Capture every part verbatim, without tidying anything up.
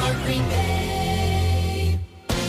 Green Bay.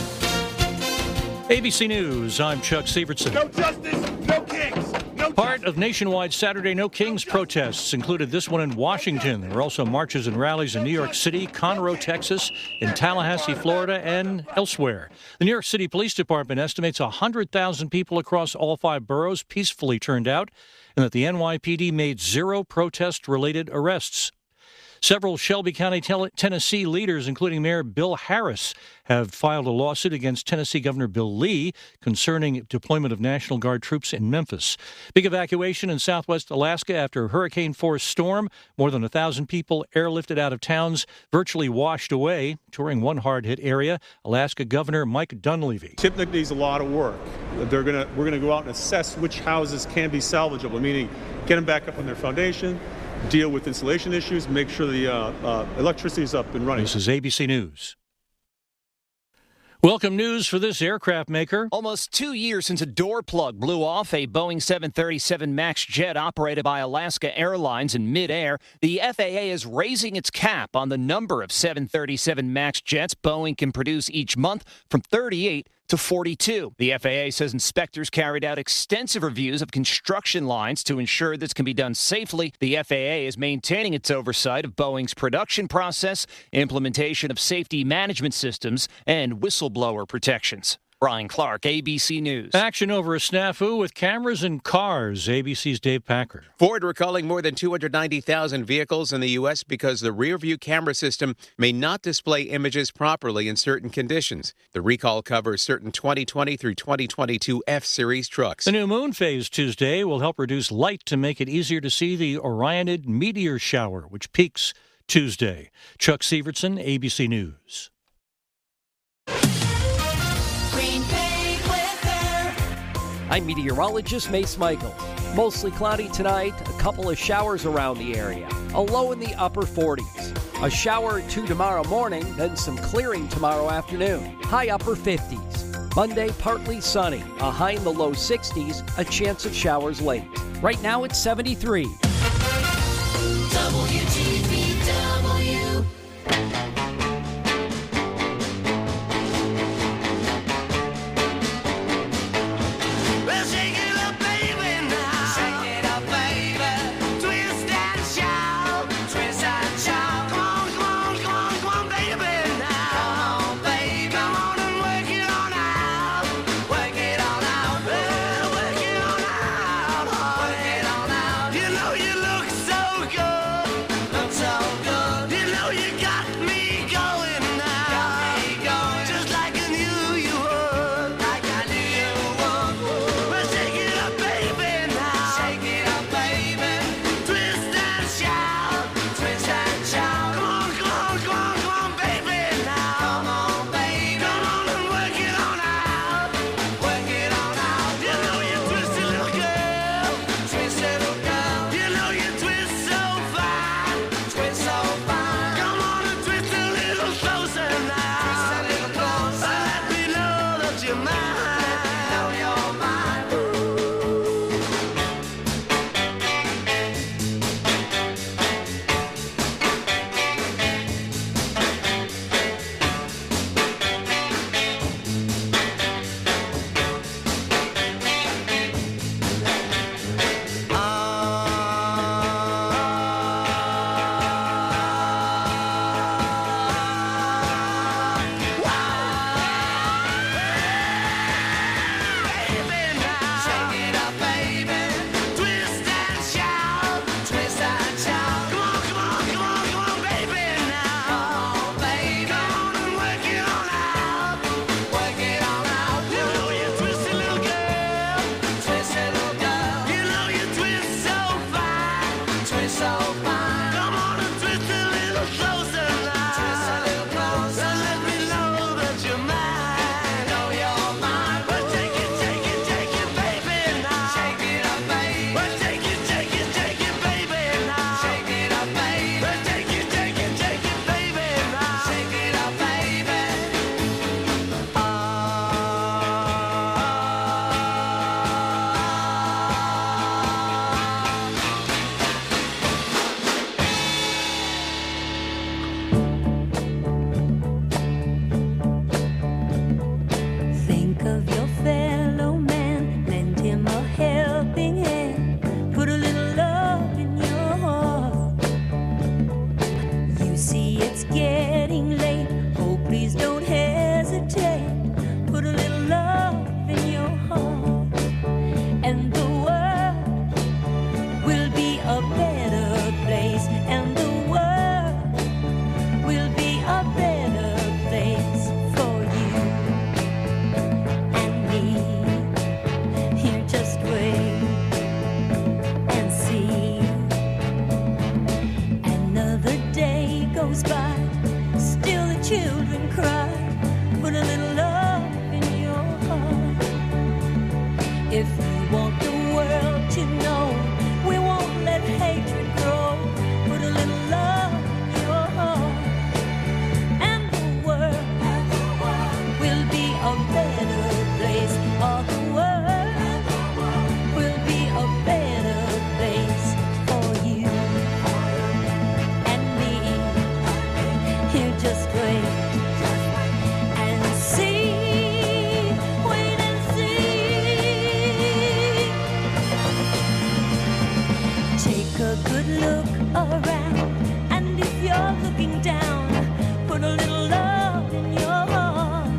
A B C News, I'm Chuck Sievertson. No justice, no kings. No Part of nationwide Saturday No Kings protests included this one in Washington. There were also marches and rallies in New York City, Conroe, Texas, in Tallahassee, Florida, and elsewhere. The New York City Police Department estimates one hundred thousand people across all five boroughs peacefully turned out, and that the N Y P D made zero protest-related arrests. Several Shelby County, Tennessee leaders, including Mayor Bill Harris, have filed a lawsuit against Tennessee Governor Bill Lee concerning deployment of National Guard troops in Memphis. Big evacuation in southwest Alaska after a hurricane-force storm. More than one thousand people airlifted out of towns, virtually washed away. Touring one hard-hit area, Alaska Governor Mike Dunleavy. TIPNIC needs a lot of work. They're gonna, we're going to go out and assess which houses can be salvageable, meaning get them back up on their foundation, deal with insulation issues, make sure the uh, uh, electricity is up and running. This is A B C News. Welcome news for this aircraft maker. Almost two years since a door plug blew off a Boeing seven thirty-seven MAX jet operated by Alaska Airlines in midair, the F A A is raising its cap on the number of seven thirty-seven MAX jets Boeing can produce each month from thirty-eight to forty-two. The F A A says inspectors carried out extensive reviews of construction lines to ensure this can be done safely. The F A A is maintaining its oversight of Boeing's production process, implementation of safety management systems, and whistleblower protections. Brian Clark, A B C News. Action over a snafu with cameras in cars. A B C's Dave Packard. Ford recalling more than two hundred ninety thousand vehicles in the U S because the rear-view camera system may not display images properly in certain conditions. The recall covers certain twenty twenty through twenty twenty-two F-Series trucks. The new moon phase Tuesday will help reduce light to make it easier to see the Orionid meteor shower, which peaks Tuesday. Chuck Sievertson, A B C News. I'm meteorologist Mace Michaels. Mostly cloudy tonight, a couple of showers around the area. A low in the upper forties. A shower or two tomorrow morning, then some clearing tomorrow afternoon. High upper fifties. Monday, partly sunny. A high in the low sixties, a chance of showers late. Right now it's seventy-three. W G B W. good look around. And if you're looking down, put a little love in your heart.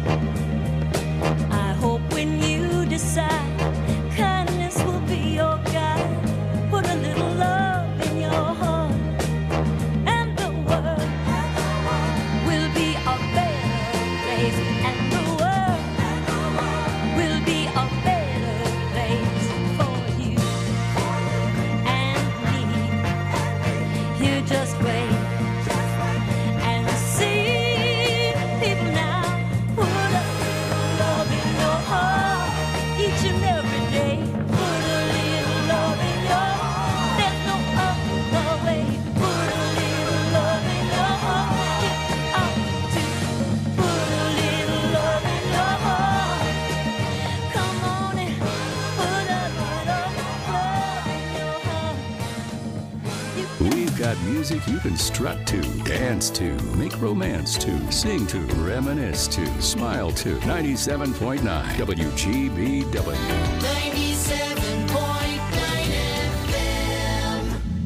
I hope when you decide kindness will be your guide, put a little love in your heart, and the world will be a better place, and the world will be a better place for you and me. You just wait and see. People now, put a little love in your heart each and every day. Put a little love in your heart. There's no other way. Put a little love in your heart. You ought to put a little love in your heart. Come on and put a little love in your heart. We've got music you can strut to, dance to, make romance to, sing to, reminisce to, smile to. ninety-seven point nine W G B W. ninety-seven point nine F M.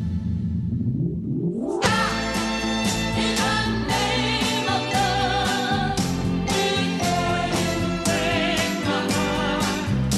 In the name of love, before you break my heart.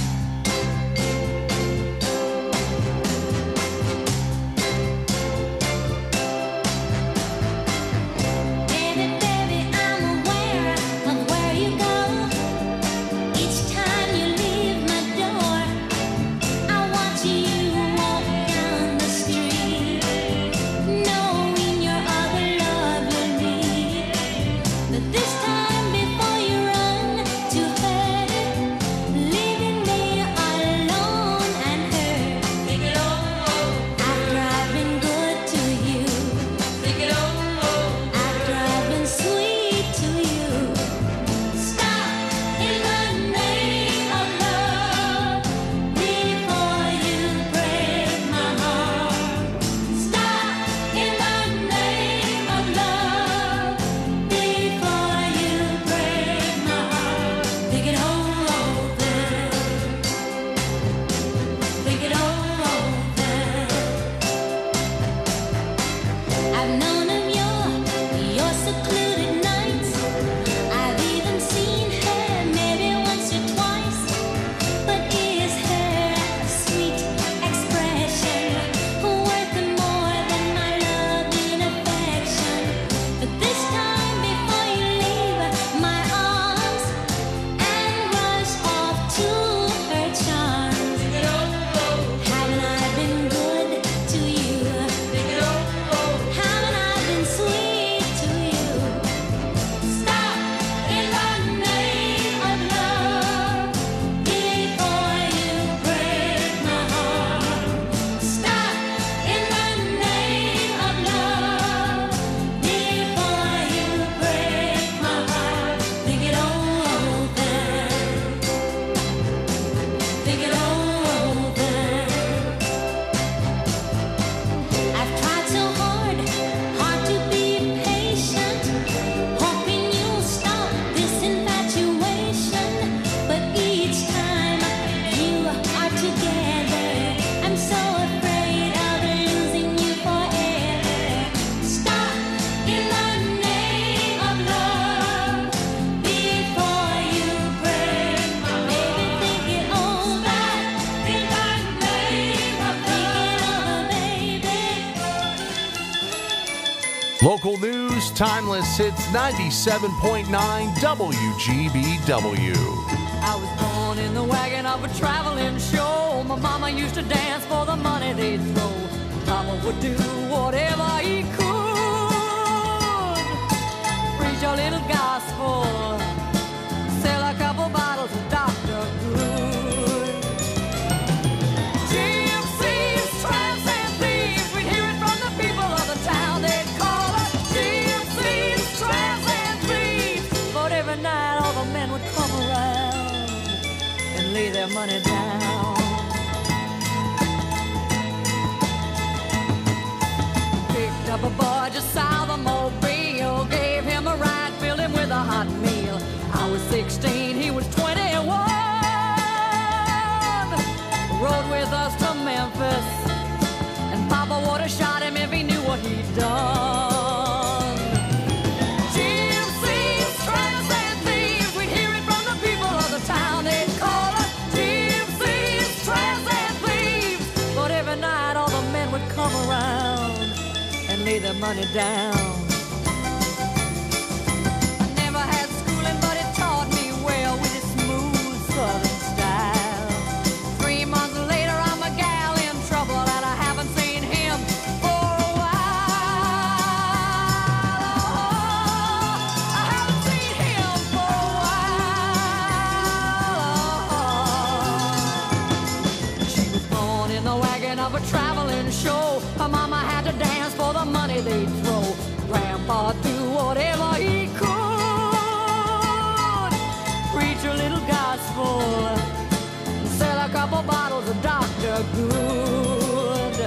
Baby, baby, I'm aware of where you go. Each time you leave my door, I watch you walk down the street, knowing your other love will meet. But this time before you run to her, leaving me alone and hurt. After I've been good to you, after I've been sweet to you, stop in the name of love before you break my heart. Stop in the name of love before you break my heart. Think it over. Think it over. I've known of your, your secluded nights. I've even seen her maybe once or twice. But is her sweet expression worth more than my love and affection? But this time before you leave my arms and rush off to her charms, haven't I been good to you? Haven't I been sweet to you? Stop in the name of love before you break my heart. Stop in the name of love before you break my heart. Think it over. Think it over. I've tried so hard, hard to be patient, hoping you'll stop this infatuation. But each time you are together, I'm so afraid of losing you forever. Stop in the name of love before you break my heart. Baby, think it over. In the name of love, baby. Local news, timeless hits, ninety-seven point nine W G B W. I was born in the wagon of a traveling show. My mama used to dance for the money they'd throw. Papa would do whatever he could. Preach a little gospel, sell a couple bottles of Doctor Good. Gypsies, tramps, and thieves, we'd hear it from the people of the town. They'd call us gypsies, tramps, and thieves. But every night all the men would come around and lay their money down. Picked up a boy just south of Mobile, gave him a ride, filled him with a hot meal. I was sixteen, he was twenty-one. Rode with us to Memphis, and Papa wore a lay their money down. I never had schooling, but it taught me well with its smooth southern style. Three months later, I'm a gal in trouble, and I haven't seen him for a while. Oh, I haven't seen him for a while. She was born in the wagon of a traveling show. Her mama had to dance for the money they'd throw. Grandpa do whatever he could, preach a little gospel, sell a couple bottles of Doctor Good.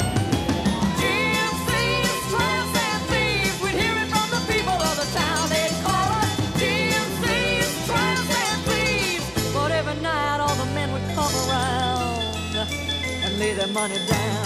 Gypsies, tramps, and thieves, we'd hear it from the people of the town. They'd call us gypsies, tramps, and thieves. But every night all the men would come around and lay their money down.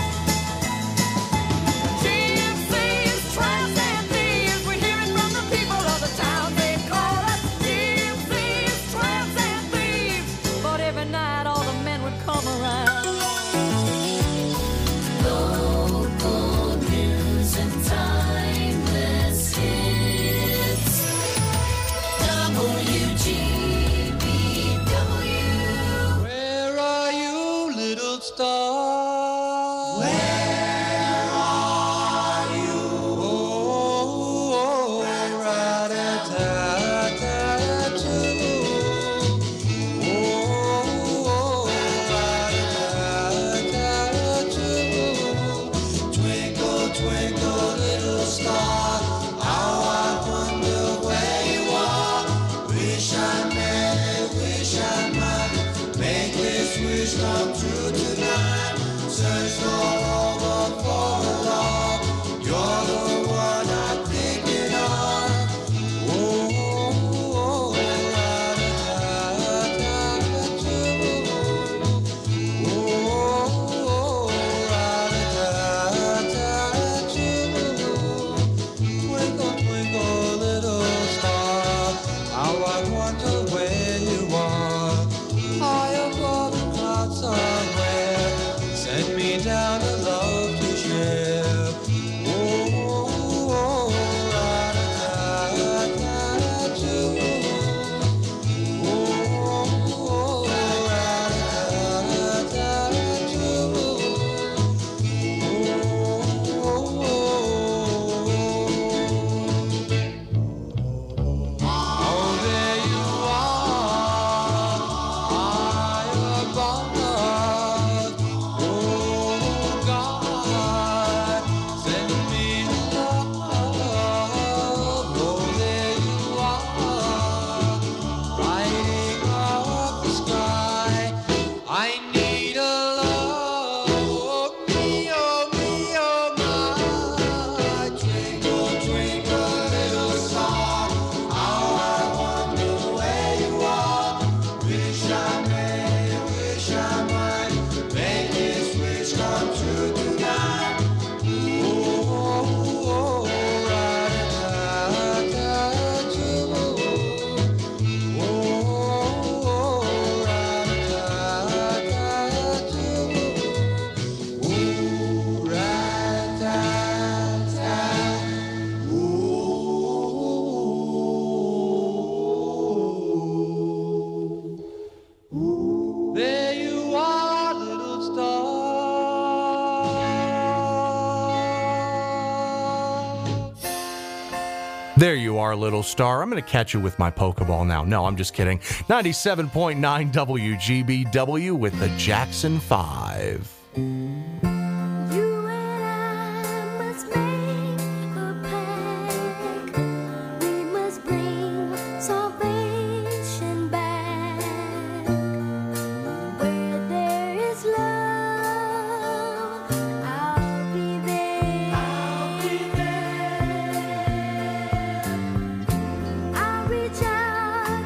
There you are, little star. I'm going to catch you with my Pokeball now. No, I'm just kidding. ninety-seven point nine W G B W with the Jackson five.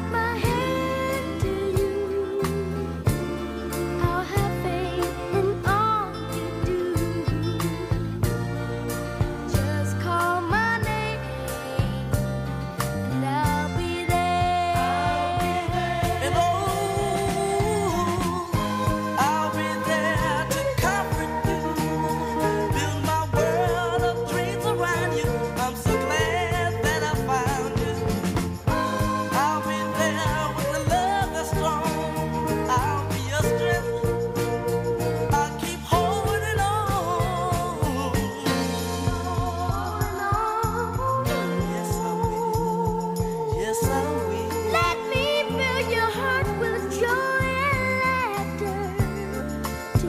I'll have faith in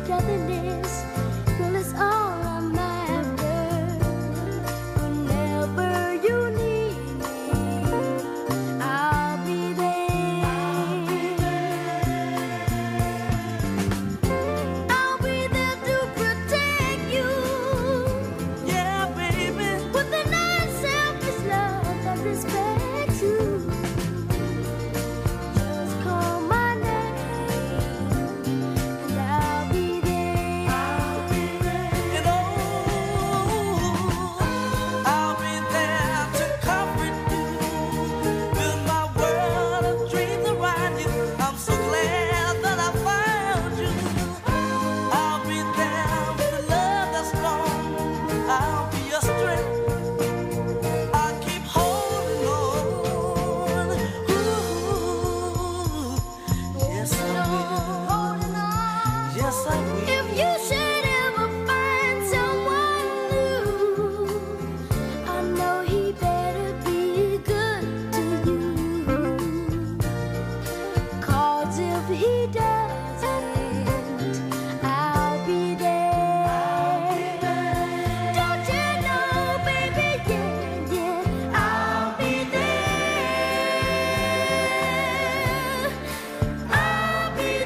nothing is. Well, it's all I'm after. Whenever you need me, I'll be there. I'll be there to protect you. Yeah, baby. With an unselfish love that respects you. Just call my name and I'll be there. I'll be there. You know, I'll be there to comfort you. Build my world of dreams around you. I'm so glad that I found you. I'll be there with a love that's strong. I'll be your strength. I'll keep holding on. Ooh, yes I will. Yes I will. If you should ever find someone new, I know he better be good to you. 'Cause if he doesn't, I'll be there. Don't you know, baby, yeah, yeah, I'll be there. I'll be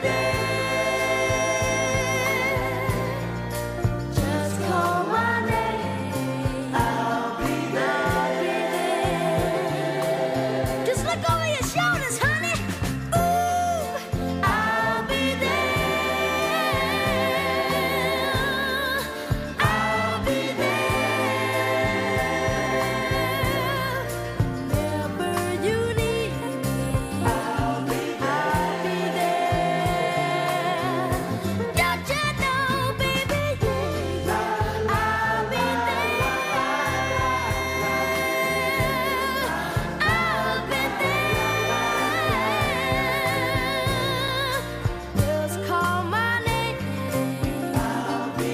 there. Just call my name. I'll be there. Just look over your shoulders, honey. Ooh, I'll be there. I'll be there. Whenever you need me, I'll be there. Don't you know, baby, yeah, I'll be there. I'll be there. Just call my name. I'll be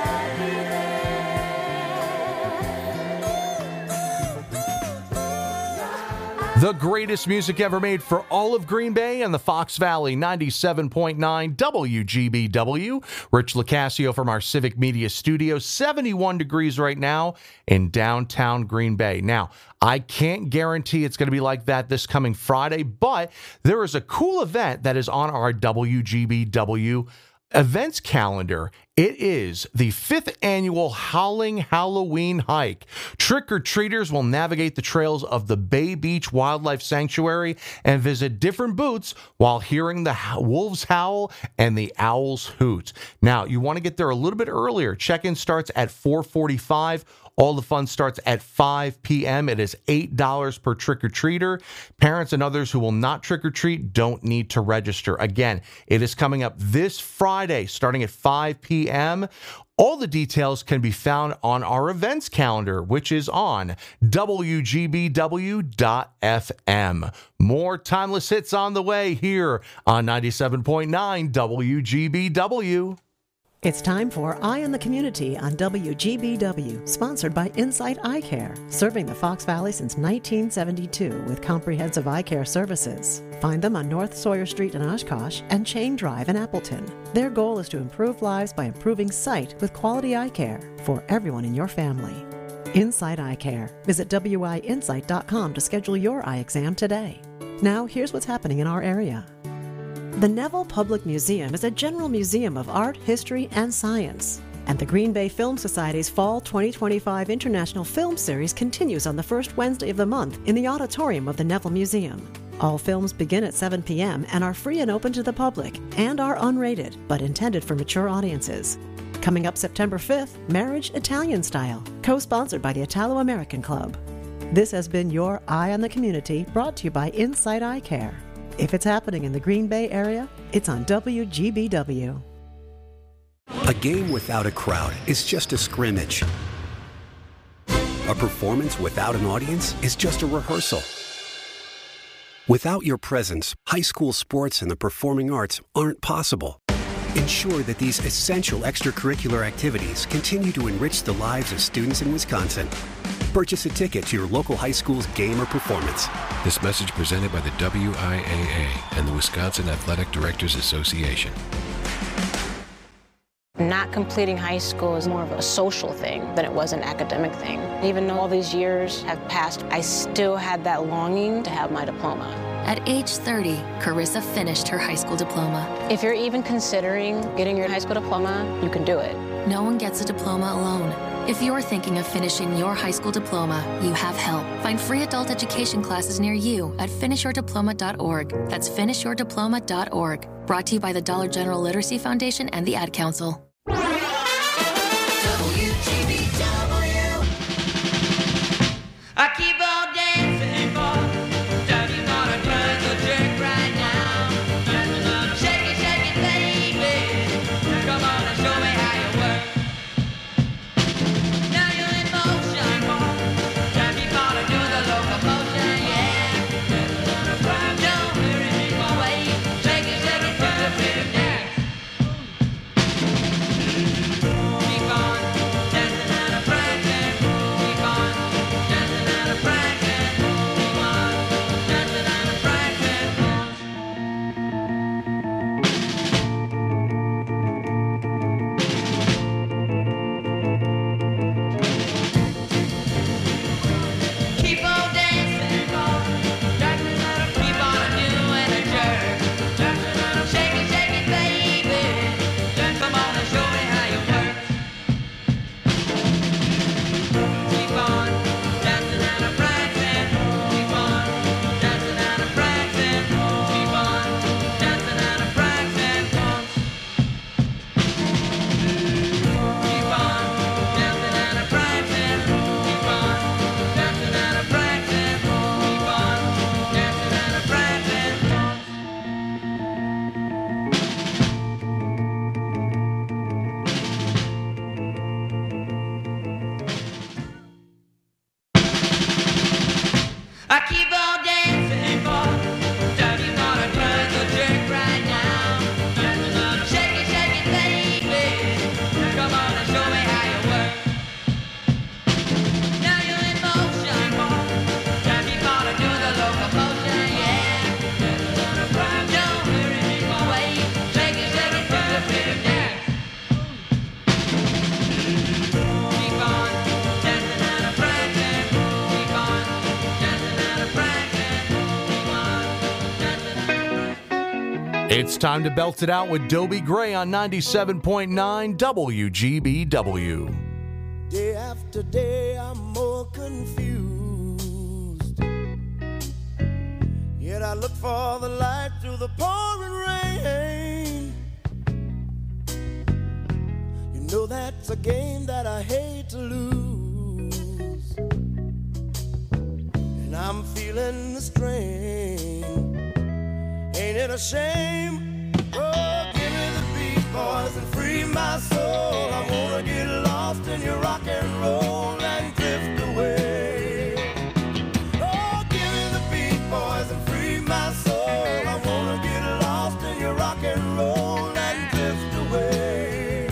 The greatest music ever made for all of Green Bay and the Fox Valley, ninety-seven point nine W G B W. Rich Locascio from our Civic Media studio, seventy-one degrees right now in downtown Green Bay. Now, I can't guarantee it's going to be like that this coming Friday, but there is a cool event that is on our W G B W events calendar. It is the fifth annual Howling Halloween Hike. Trick-or-treaters will navigate the trails of the Bay Beach Wildlife Sanctuary and visit different booths while hearing the wolves howl and the owls hoot. Now, you want to get there a little bit earlier. Check-in starts at four forty-five. All the fun starts at five p.m. It is eight dollars per trick-or-treater. Parents and others who will not trick-or-treat don't need to register. Again, it is coming up this Friday starting at five p.m. All the details can be found on our events calendar, which is on W G B W dot F M. More timeless hits on the way here on ninety-seven point nine W G B W. It's time for Eye on the Community on W G B W, sponsored by Insight Eye Care, serving the Fox Valley since nineteen seventy-two with comprehensive eye care services. Find them on North Sawyer Street in Oshkosh and Chain Drive in Appleton. Their goal is to improve lives by improving sight with quality eye care for everyone in your family. Insight Eye Care. Visit W I insight dot com to schedule your eye exam today. Now, here's what's happening in our area. The Neville Public Museum is a general museum of art, history, and science. And the Green Bay Film Society's Fall twenty twenty-five International Film Series continues on the first Wednesday of the month in the auditorium of the Neville Museum. All films begin at seven p.m. and are free and open to the public, and are unrated, but intended for mature audiences. Coming up September fifth, Marriage Italian Style, co-sponsored by the Italo-American Club. This has been your Eye on the Community, brought to you by Insight Eye Care. If it's happening in the Green Bay area, it's on W G B W. A game without a crowd is just a scrimmage. A performance without an audience is just a rehearsal. Without your presence, high school sports and the performing arts aren't possible. Ensure that these essential extracurricular activities continue to enrich the lives of students in Wisconsin. Purchase a ticket to your local high school's game or performance. This message presented by the W I A A and the Wisconsin Athletic Directors Association. Not completing high school is more of a social thing than it was an academic thing. Even though all these years have passed, I still had that longing to have my diploma. At age thirty, Carissa finished her high school diploma. If you're even considering getting your high school diploma, you can do it. No one gets a diploma alone. If you're thinking of finishing your high school diploma, you have help. Find free adult education classes near you at finish your diploma dot org. That's finish your diploma dot org. Brought to you by the Dollar General Literacy Foundation and the Ad Council. W G B W. I keep on dancing for. Don't you wanna turn the jerk right now? Shake it, shake it, baby. Come on and show me how you work. Now you're in motion. Don't you wanna do the locomotion? Yeah. Don't hurry me away. Shake it, shake it to the rhythm dance. Keep on dancing and a practicing. Keep on dancing and a practicing. Keep on dancing and a Keep on dancing, dancing and a keep on doing a jerk. Shake it, shake it, baby. Come on and show me how you work. Keep on dancing and a practicing. Keep on dancing and a practicing. Keep on dancing and a practicing. Keep on dancing and a practicing. Keep on dancing and a practicing. Keep on dancing and a practicing. I keep on dancing for. Don't you wanna turn the jerk right now? Shake it, shake it, baby. Come on and show me how you work. Now you're in motion. Don't you wanna do the locomotion? Yeah. Don't hurry me away. Shake it, shake it to the rhythm dance. Keep on dancing and a practicing. Keep on dancing and a practicing. Keep on dancing and a It's time to belt it out with Dobie Gray on ninety-seven point nine W G B W. Day after day, I'm more confused. Yet I look for the light through the pouring rain. You know that's a game that I hate to lose. And I'm feeling the strain. Ain't it a shame? Oh, give me the beat, boys, and free my soul. I wanna get lost in your rock and roll and drift away. Oh, give me the beat, boys, and free my soul. I wanna get lost in your rock and roll and drift away.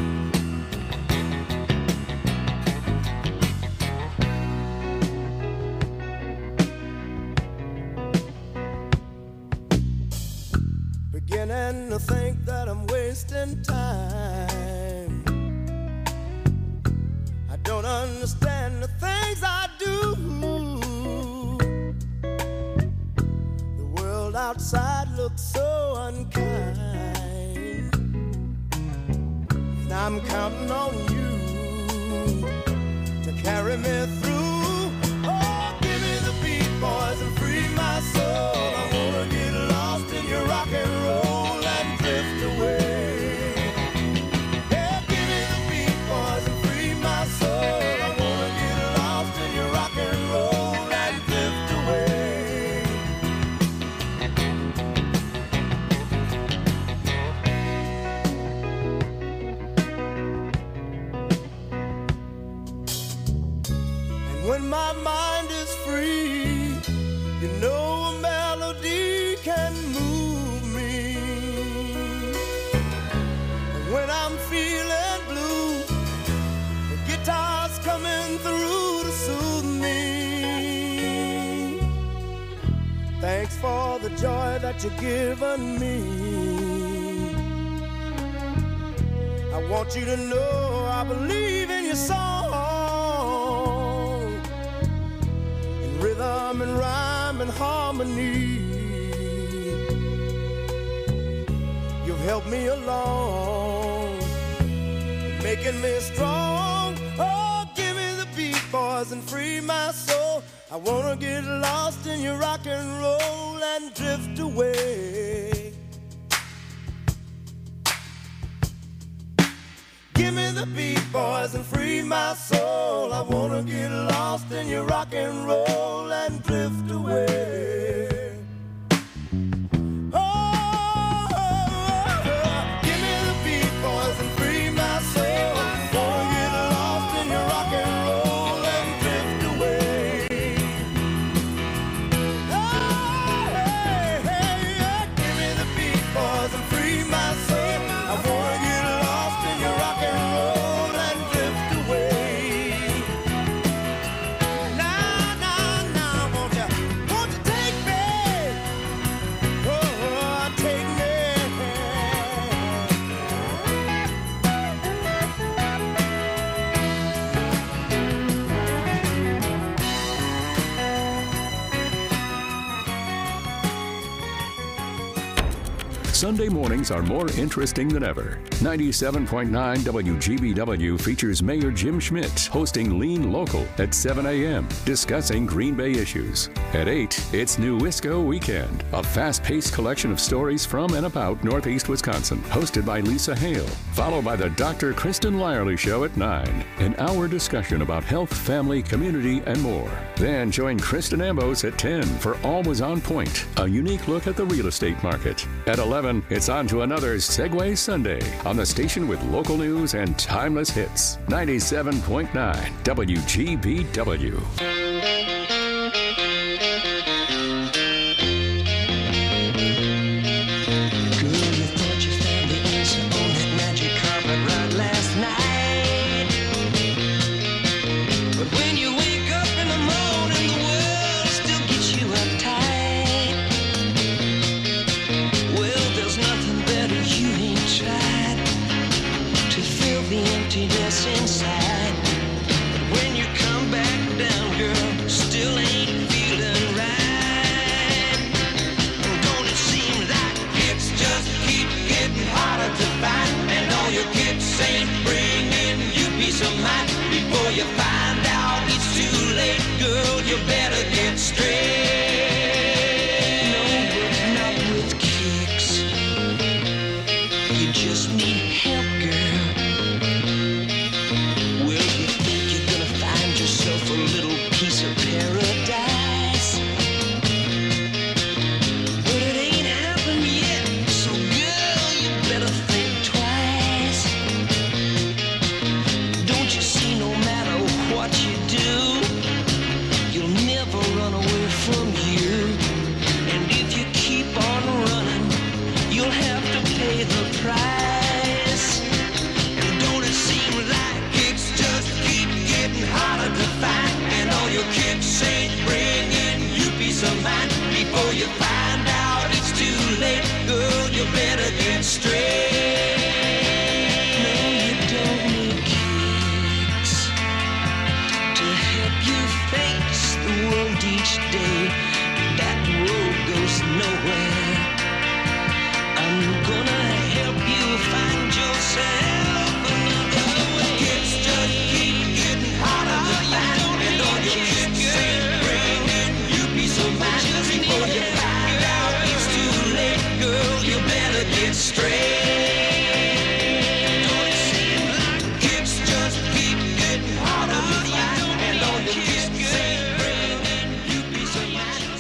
Beginning to think that I'm wasting time. I don't understand the things I do. The world outside looks so unkind. And I'm counting on you to carry me through. Oh, give me the beat, boys, and free my soul. I wanna get lost in your rock and roll and drift away. Yeah, give me the beat, boys, and free my soul. I wanna get lost in your rock and roll and drift away. And when my mind is free, you know a melody can move me. And when I'm feeling blue, the guitar's coming through to soothe me. Thanks for the joy that you've given me. I want you to know I believe in your song, in rhythm and rhyme and harmony. You've helped me along, making me strong. Oh, give me the beat, boys, and free my soul. I wanna get lost in your rock and roll and drift away. Give me the beat, boys, and free my soul. I wanna get lost in your rock and roll and drift away. Oh, oh, oh, oh. Give me the beat, boys, and free my soul. I wanna get lost in your rock and roll and drift away. Oh, hey, hey, yeah. Give me the beat, boys, and free my soul. I wanna get lost in your rock and roll and drift away. Now, now, now, won't you, won't you take me? Oh, take me. Sunday mornings are more interesting than ever. ninety-seven point nine W G B W features Mayor Jim Schmidt hosting Lean Local at seven a.m., discussing Green Bay issues. At eight, it's New Wisco Weekend, a fast-paced collection of stories from and about Northeast Wisconsin, hosted by Lisa Hale, followed by the Doctor Kristen Lyerly Show at nine, an hour discussion about health, family, community, and more. Then join Kristen Ambos at ten for Always on Point, a unique look at the real estate market. At eleven, it's on to another Segway Sunday on the station with local news and timeless hits. ninety-seven point nine W G B W. Inside, but when you come back down, girl, still ain't feeling right. Don't it seem like it's just keep getting harder to find, and all your kicks ain't bringing you peace of mind. Before you find out it's too late, girl, you better get straight. No, but not with kicks. You just need help, girl. A little piece of paradise, but it ain't happened yet, so girl, you better think twice. Don't you see, no matter what you do, you'll never run away from you. And if you keep on running, you'll have to pay the price. And don't it seem like it's just keep getting harder to find, and all your kicks ain't bringing you peace of mind. Before you find out it's too late, girl, you better get straight. No, you don't need kicks to help you face the world each day. That road goes nowhere. I'm gonna help you find yourself another way. Kicks just keep getting harder to find, and all your kicks ain't bringing you peace of mind. Before you find out it's too late, girl, you better get straight. Don't it seem like kicks just keep getting harder to find, and all your kicks ain't bringing you peace of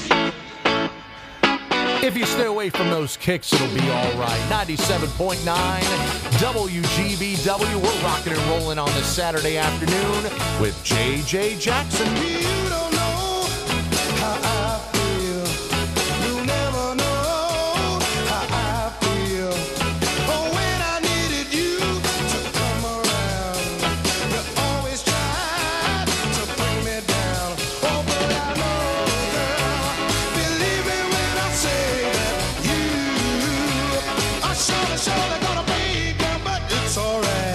mind. If you stay away from those kicks, it'll be all right. ninety-seven point nine W G B W. We're rocking and rolling on this Saturday afternoon with J J Jackson. You don't know how I feel. You never know how I feel. Oh, when I needed you to come around, you always tried to bring me down. Oh, but I know, girl, believe me when I say that you are surely, surely gonna break me, but it's alright.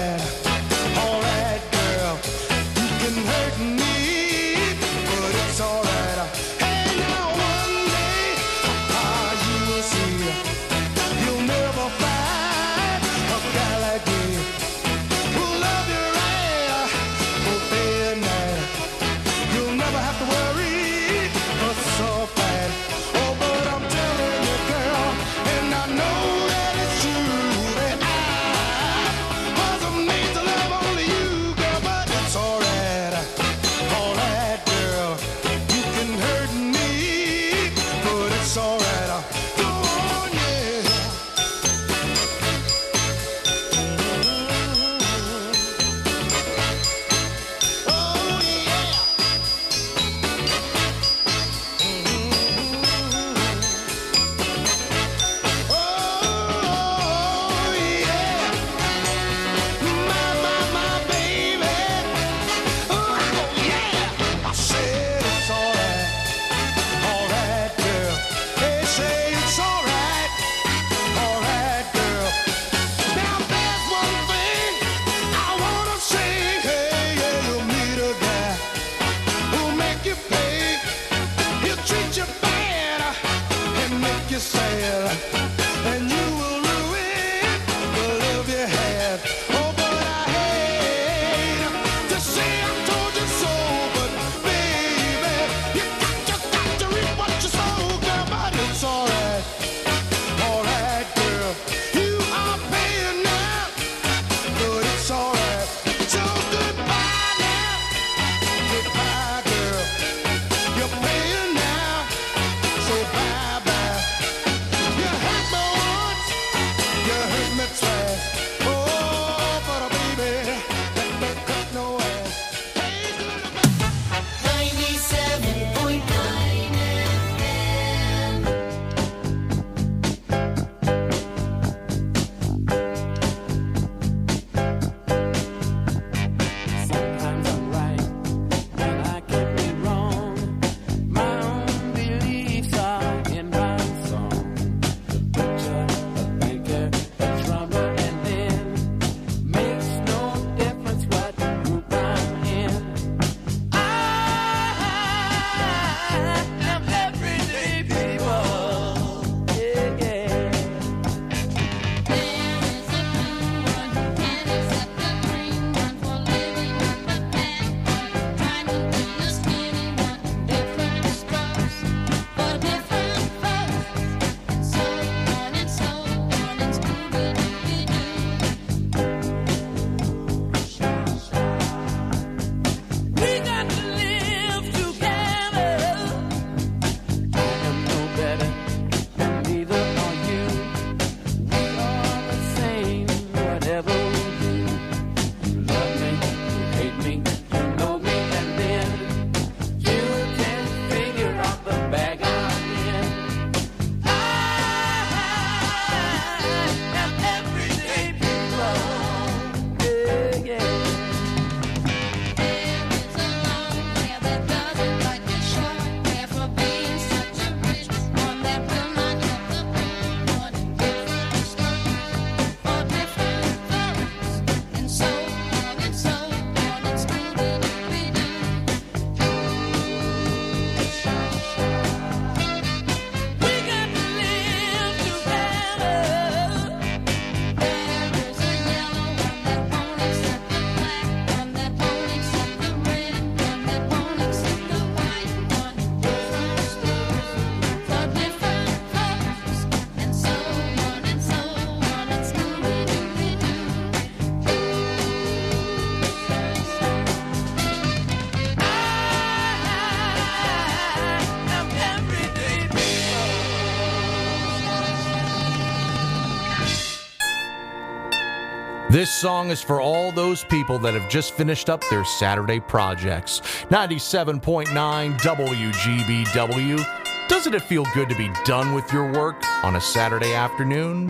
This song is for all those people that have just finished up their Saturday projects. ninety-seven point nine W G B W. Doesn't it feel good to be done with your work on a Saturday afternoon?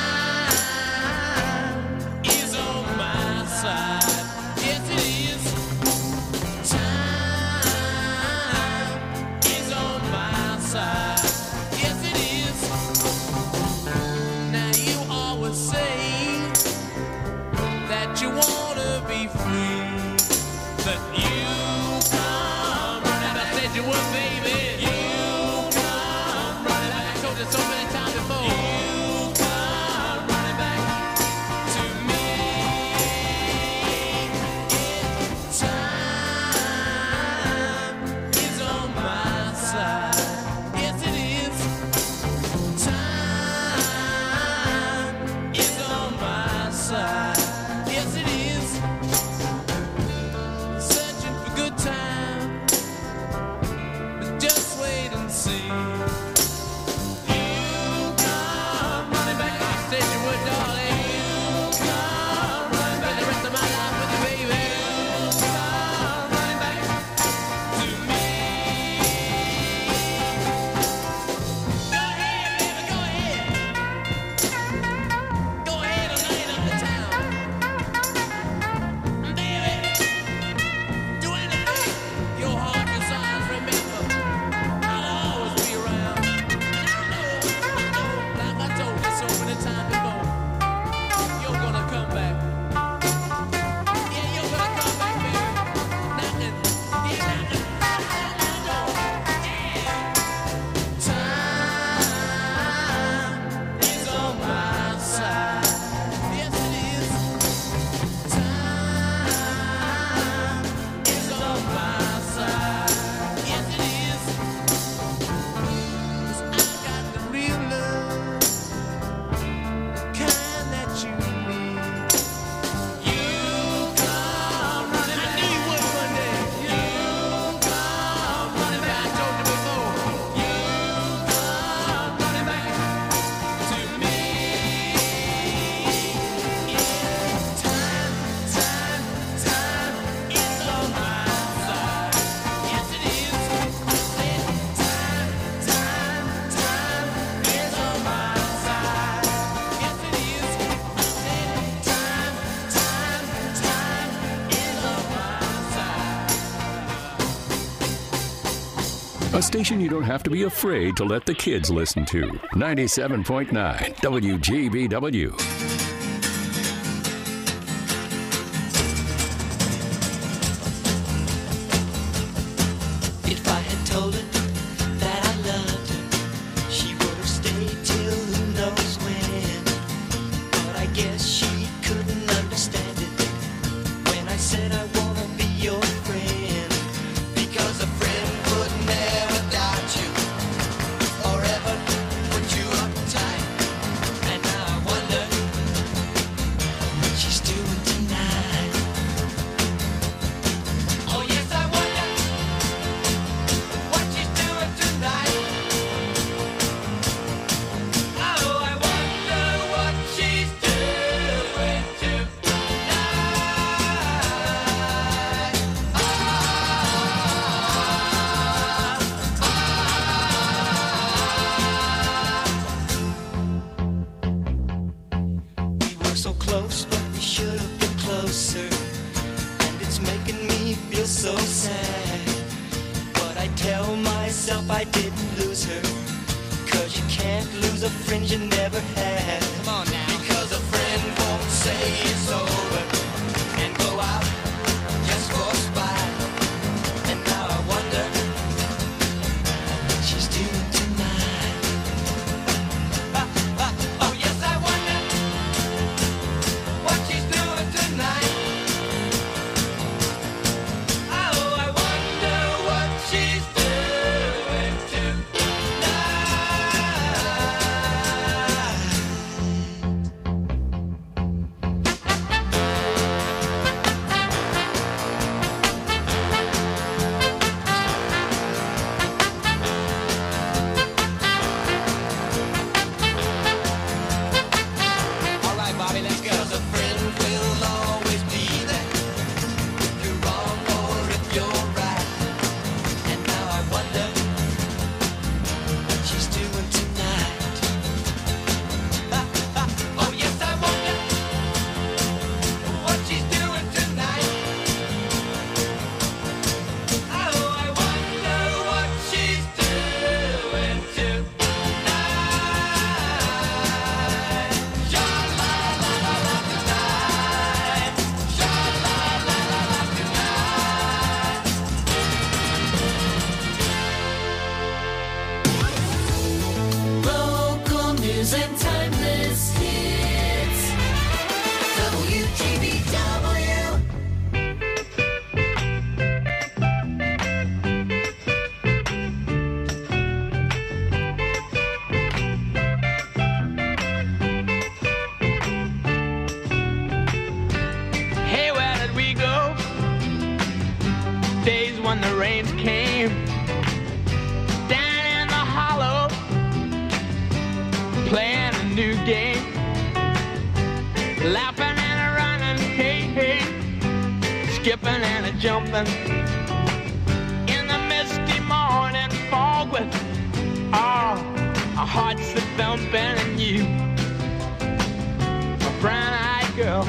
Is on my side. Yes, it is. Time is on my side. Yes, it is. Now you always say that you wanna be free, but you come running. I said you would, baby. You come running back. I told you so many times before. You come running back to me. Time is on my side. Yes, it is. Time is on my side. Yes, it is. Searching for good time, but just wait and see. You come running back. I said you would, darling. You come running back. The rest of my life with you, baby. You come running back to me. Go ahead, baby, go ahead. Go ahead and light up the town. Baby, do anything your heart desires. Remember, I'll always be around. Like I told you so many times before, you're gonna come back. Yeah, you're gonna come back, baby. Knocking, yeah, knocking on my door. Yeah. Time is on my side. Yes, it is. Time is on my side. Yes, it is. 'Cause I got the real love, the kind that you need. You come running back. I knew you would one day. You come running back. I told you before. You come running back to me. Time, time, time is on my side. Yes, it is. I said time, time, time is on my side. Yes, it is. I said time, time, time is on my side. A station you don't have to be afraid to let the kids listen to. ninety-seven point nine W G B W. If I had told her that I loved her, she would have stayed till who knows when. But I guess she couldn't understand it when I said I wanna be your friend. Because a friend would never doubt you or ever put you uptight. And now I wonder what she's doing tonight. Oh yes, I wonder what she's doing tonight. Oh, I wonder what she's doing tonight. We were so close, but we should have been closer. And it's making me feel so sad. But I tell myself I didn't lose her. Cause you can't lose a friend you never had. Come on now. Because a friend won't say it's over and go out just for spite. And now I wonder what she's doing tonight. Ah, ah, oh yes, I wonder what she's doing tonight. Oh, I wonder what she's doing tonight. the rains came down in the hollow, playing a new game, laughing and a running, hey, hey, skipping and a jumping in the misty morning fog with all our hearts a thumping, and you, a brown-eyed girl.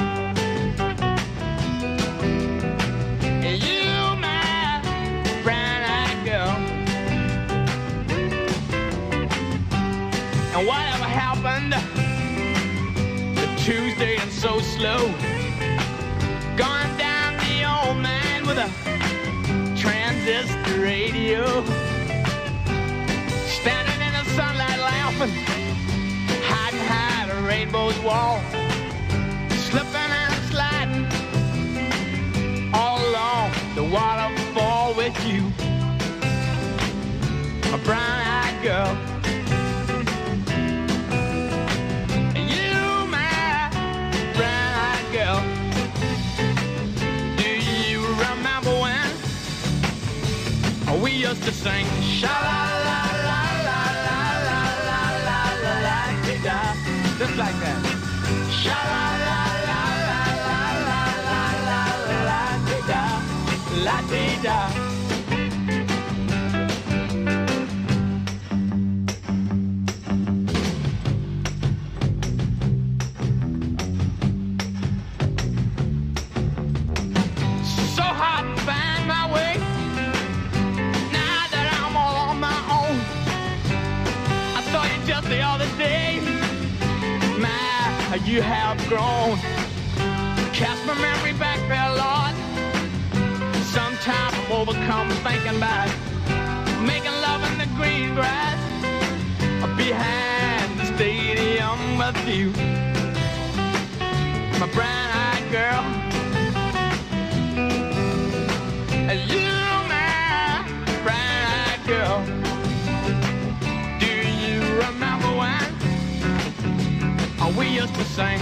You, my brown-eyed girl. And whatever happened to Tuesday and so slow? Gone down the old man with a transistor radio, standing in the sunlight laughing, hiding behind a rainbow's wall, slipping and sliding all along the waterfall with you, a brown-eyed girl. You, my brown-eyed girl. Do you remember when we used to sing sha-la-la-la-la-la-la-la-la-la-la-la-la-la-la, just like that? Sha-la-la-la-la-la-la-la-la-la-la-la-la-la-la. So hard to find my way now that I'm all on my own. I saw you just the other day. My, how you have grown. Cast my memory back there, Lord. Sometimes I'm overcome thinking about making love in the green grass behind the stadium with you, my brown-eyed girl. You, my brown-eyed girl. Do you remember when we used to sing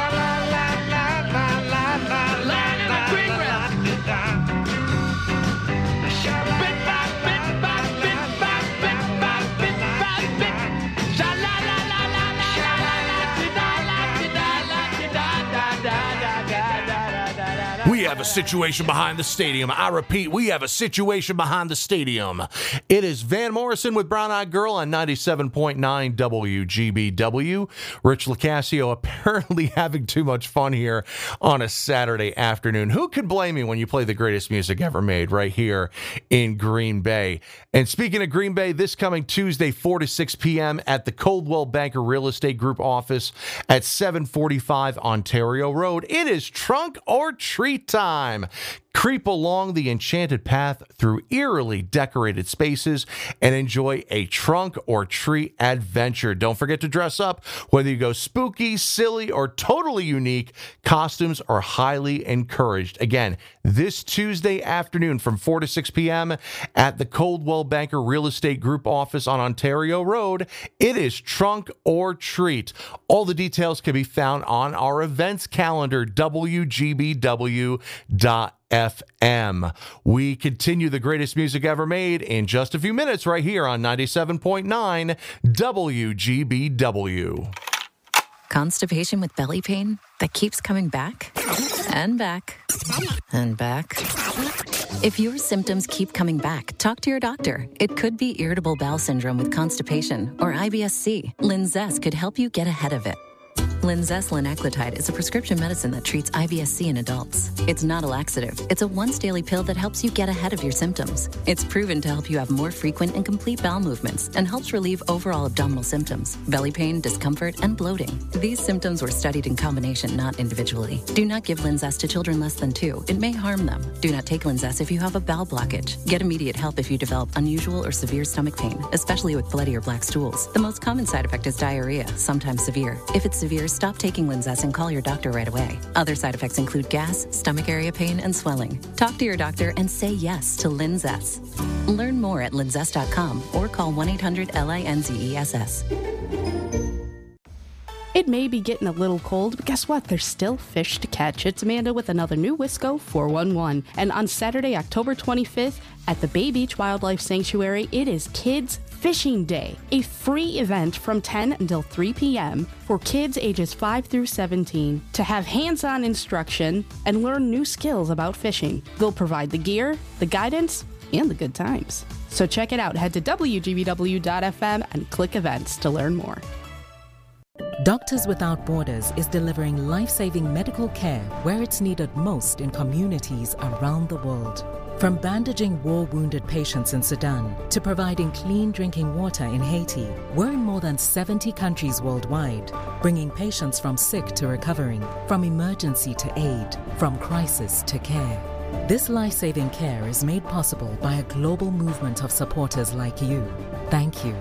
sha-la-la-la-la-la-la-la, in the green grass? We have a situation behind the stadium. I repeat, we have a situation behind the stadium. It is Van Morrison with Brown Eyed Girl on ninety-seven point nine W G B W. Rich Locascio apparently having too much fun here on a Saturday afternoon. Who can blame you when you play the greatest music ever made right here in Green Bay? And speaking of Green Bay, this coming Tuesday, four to six p.m. at the Coldwell Banker Real Estate Group office at seven forty-five Ontario Road. It is trunk or treat time. Creep along the enchanted path through eerily decorated spaces and enjoy a trunk or treat adventure. Don't forget to dress up. Whether you go spooky, silly, or totally unique, costumes are highly encouraged. Again, this Tuesday afternoon from four to six p.m. at the Coldwell Banker Real Estate Group office on Ontario Road. It is trunk or treat. All the details can be found on our events calendar, W G B W dot F M. We continue the greatest music ever made in just a few minutes right here on ninety-seven point nine W G B W. Constipation with belly pain that keeps coming back and back and back. If your symptoms keep coming back, talk to your doctor. It could be irritable bowel syndrome with constipation or I B S C. Linzess could help you get ahead of it. Linzess linaclotide is a prescription medicine that treats I B S C in adults. It's not a laxative. It's a once-daily pill that helps you get ahead of your symptoms. It's proven to help you have more frequent and complete bowel movements and helps relieve overall abdominal symptoms, belly pain, discomfort, and bloating. These symptoms were studied in combination, not individually. Do not give Linzess to children less than two. It may harm them. Do not take Linzess if you have a bowel blockage. Get immediate help if you develop unusual or severe stomach pain, especially with bloody or black stools. The most common side effect is diarrhea, sometimes severe. If it's severe, stop taking Linzess and call your doctor right away. Other side effects include gas, stomach area pain, and swelling. Talk to your doctor and say yes to Linzess. Learn more at linzess dot com or call one eight hundred L I N Z E S S. It may be getting a little cold, but guess what? There's still fish to catch. It's Amanda with another new Wisco four one one. And on Saturday, October twenty-fifth, at the Bay Beach Wildlife Sanctuary, it is Kids Fishing Day, a free event from ten until three p.m. for kids ages five through seventeen to have hands-on instruction and learn new skills about fishing. They'll provide the gear, the guidance, and the good times. So check it out. Head to W G B W dot F M and click events to learn more. Doctors Without Borders is delivering life-saving medical care where it's needed most in communities around the world. From bandaging war-wounded patients in Sudan to providing clean drinking water in Haiti, we're in more than seventy countries worldwide, bringing patients from sick to recovering, from emergency to aid, from crisis to care. This life-saving care is made possible by a global movement of supporters like you. Thank you.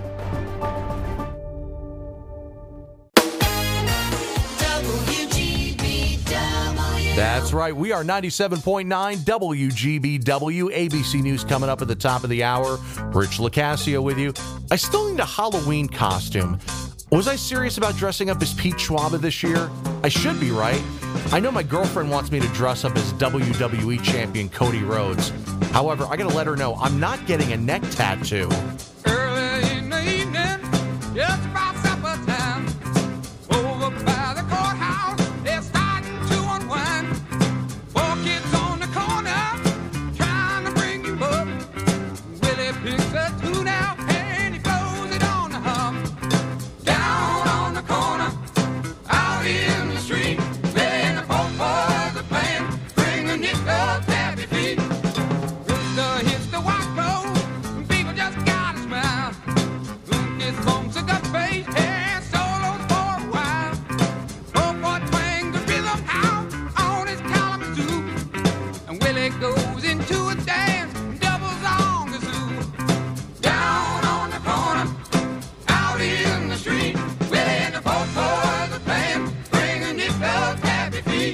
That's right. We are ninety-seven point nine W G B W. A B C News coming up at the top of the hour. Rich Locascio with you. I still need a Halloween costume. Was I serious about dressing up as Pete Schwaba this year? I should be, right? I know my girlfriend wants me to dress up as W W E champion Cody Rhodes. However, I gotta let her know I'm not getting a neck tattoo. Early in the evening, just about supper time, over by the courthouse, they're starting to unwind. Four kids on the corner, trying to bring you up. Willie picks a tune out and he blows it on the hum. Down on the corner, out in the street, playing the folk boys are playing, bring a nickel happy feet. Rooster hits the white road, and people just gotta smile. Lucas bumps a gut face and solos for a while. Folk boy twang the rhythm out on his Kalamazoo, and Willie goes into a dance, doubles on the zoo. Down on the corner, out in the street, Willie and the folk boys are playing, bring a nickel happy feet.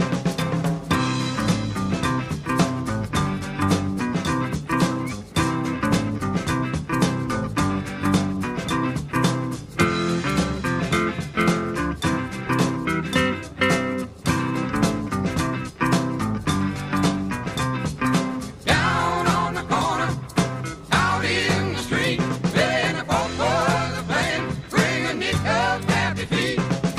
Down on the corner, out in the street, Willie and the folk boys are playing, bring a nickel happy feet.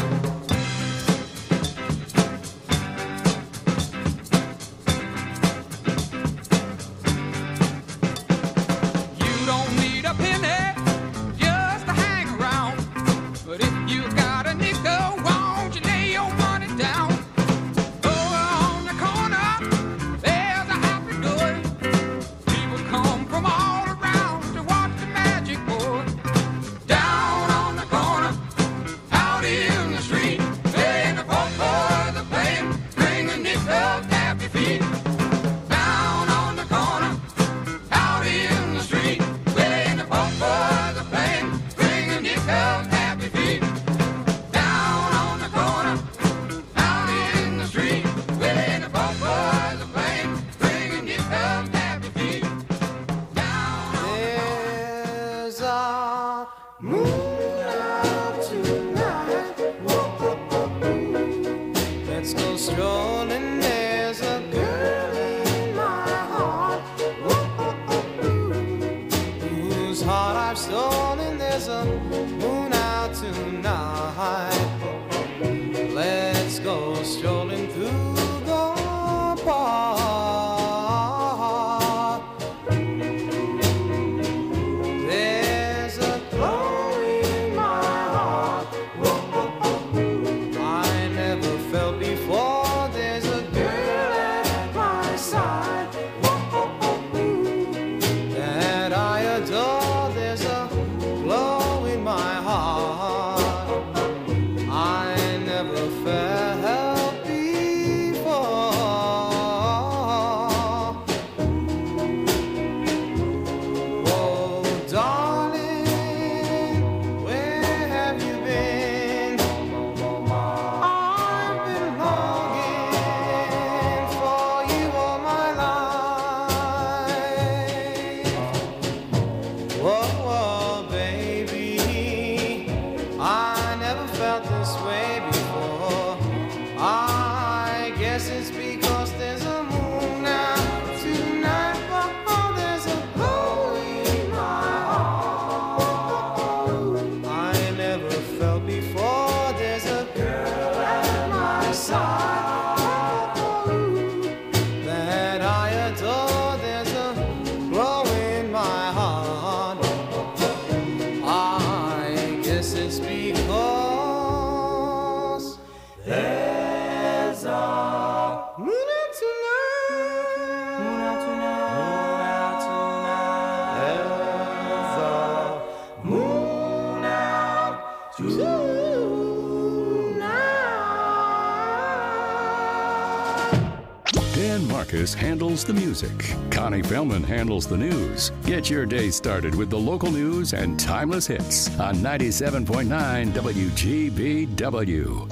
You don't need a penny just to hang around, but if you got a nickel, won't you lay your money down? Over on the corner, there's a happy door. People come from all around to watch the magic board. Down on the corner, out in the street, playing the folk boys are playing, bring a nickel happy feet. Down on the corner, out in the street, playing the folk boys are playing, bring a nickel happy feet. Down on the corner, out in the street, playing the folk boys are playing, bring a nickel happy feet. There's a moon out tonight. Whoa, whoa, whoa, whoa. Let's go strolling. There's a girl Marcus handles the music. Connie Fellman handles the news. Get your day started with the local news and timeless hits on ninety-seven point nine W G B W.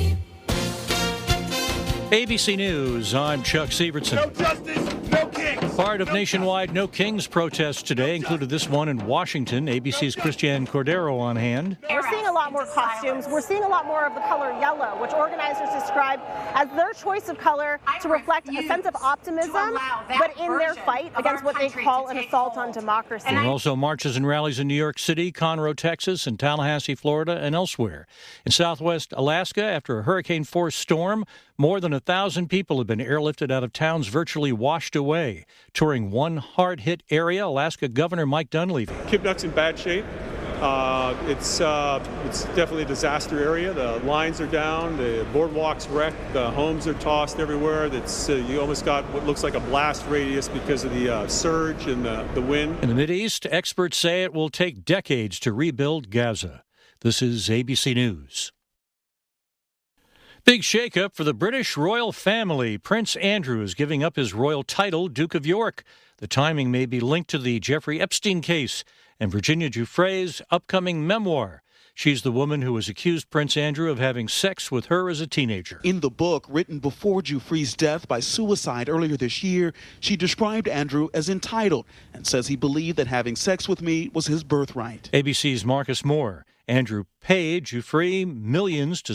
A B C News, I'm Chuck Severson. No justice, no kings. Part of nationwide No Kings protests today included this one in Washington. A B C's Christiane Cordero on hand. We're seeing a lot more costumes. We're seeing a lot more of the color yellow, which organizers describe as their choice of color to reflect a sense of optimism, but in their fight against what they call an assault on democracy. There are also marches and rallies in New York City, Conroe, Texas, and Tallahassee, Florida, and elsewhere. In southwest Alaska, after a hurricane-force storm, more than a thousand people have been airlifted out of towns virtually washed away. Touring one hard-hit area, Alaska Governor Mike Dunleavy. Kipnuk's in bad shape. Uh, it's uh, it's definitely a disaster area. The lines are down, the boardwalk's wrecked, the homes are tossed everywhere. It's, uh, you almost got what looks like a blast radius because of the uh, surge and the, the wind. In the Mideast, experts say it will take decades to rebuild Gaza. This is A B C News. Big shakeup for the British royal family. Prince Andrew is giving up his royal title, Duke of York. The timing may be linked to the Jeffrey Epstein case and Virginia Giuffre's upcoming memoir. She's the woman who has accused Prince Andrew of having sex with her as a teenager. In the book, written before Giuffre's death by suicide earlier this year, she described Andrew as entitled and says he believed that having sex with me was his birthright. A B C's Marcus Moore. Andrew paid Giuffre millions to